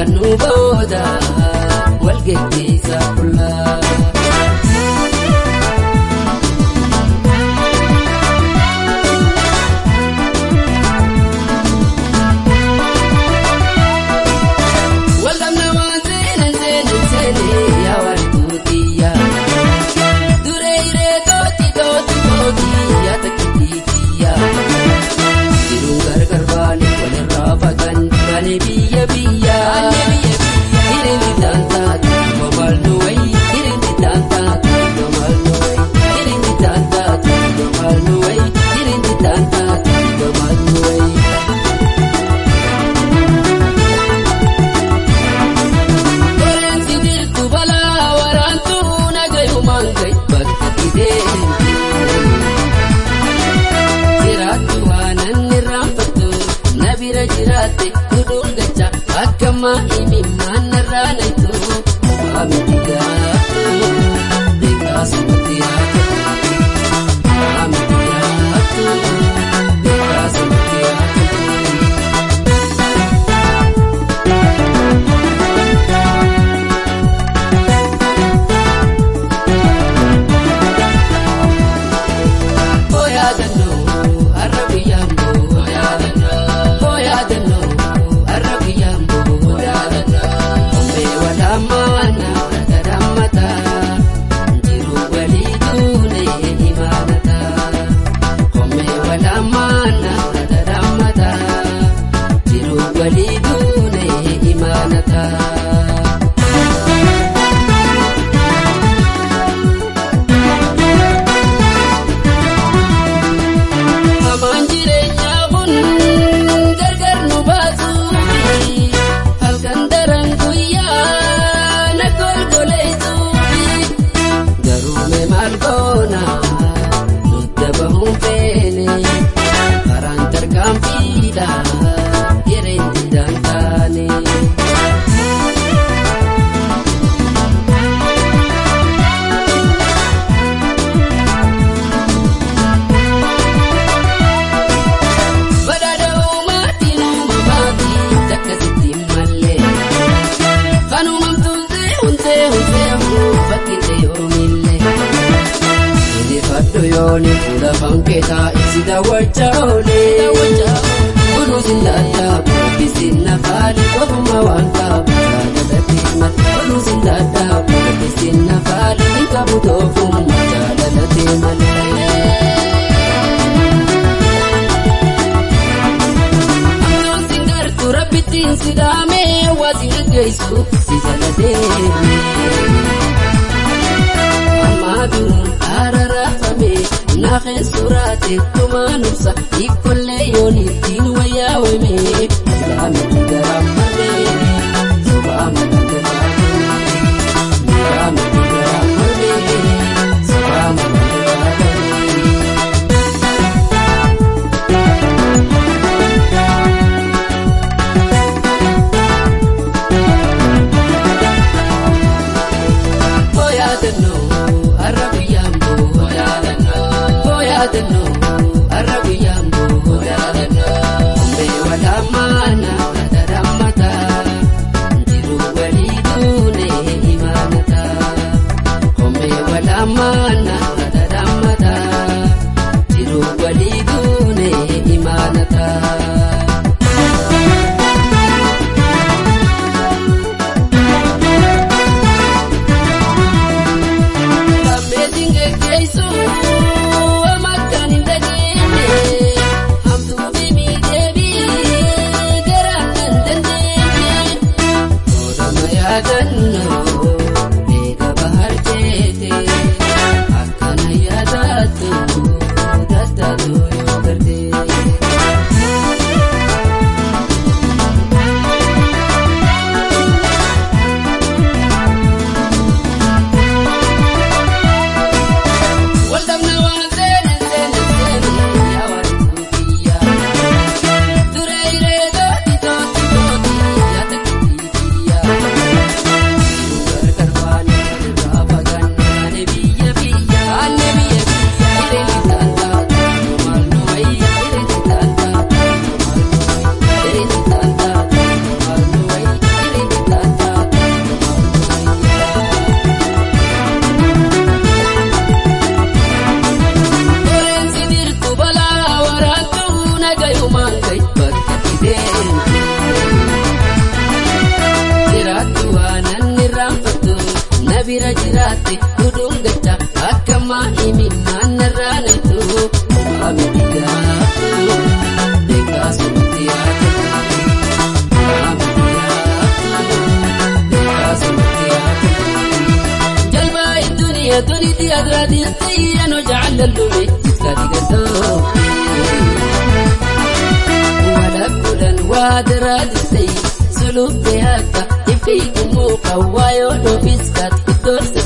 nuboda walgeessa kula walgamna wanzene zene ya wartutia dureire toti ya takitiya dirungar karbani walrafakan bani biya ireni tanta mamal nuwai ireni tanta mamal nuwai ireni tanta mamal nuwai ireni tanta mamal nuwai koren sidir tu bala warantu nagayu mangai bakide siratu anan nirafatu nabira jirate kudul gacha akama ini mana rana itu kami tidak dekas setia kami tidak dekas setia boya danu arabiyam boya danu boya danu arabiyam mana tadamata jiru walidune imanata komme wala mana tadamata jiru walidune imanata amanjire nyabun gargar nubazu halkan darang kuya Margona nutabahum pene karantar kampida yerendi dantane badada umati numamati takasitim malle kanumam tunze unze fakite yorumille Yoni kula panketa isida wachole Ulu zindata Kisina fali Kofuma wanta Chada tima Ulu zindata Kisina fali Kabutofum Chada tima Amnon singar Kurapitin sidame Wazir gaisu Sijala deme Amadun ararafame nakhe surate tumanusa ikolle yoni tinwaya weme lamati garamane subhana lamati garamane subhana mana tadamata jiru walidune imanata amazing kaisu amakani nabira jirate kudungacha akama imi manaranitu amiya deka sumtiya amiya deka sumtiya jalba dunya turidi adradi tiyano ja'al al-dubi kadigato wala kulan wadradi سلوك بهاك يفيك موقع ويولو فيسكات كتور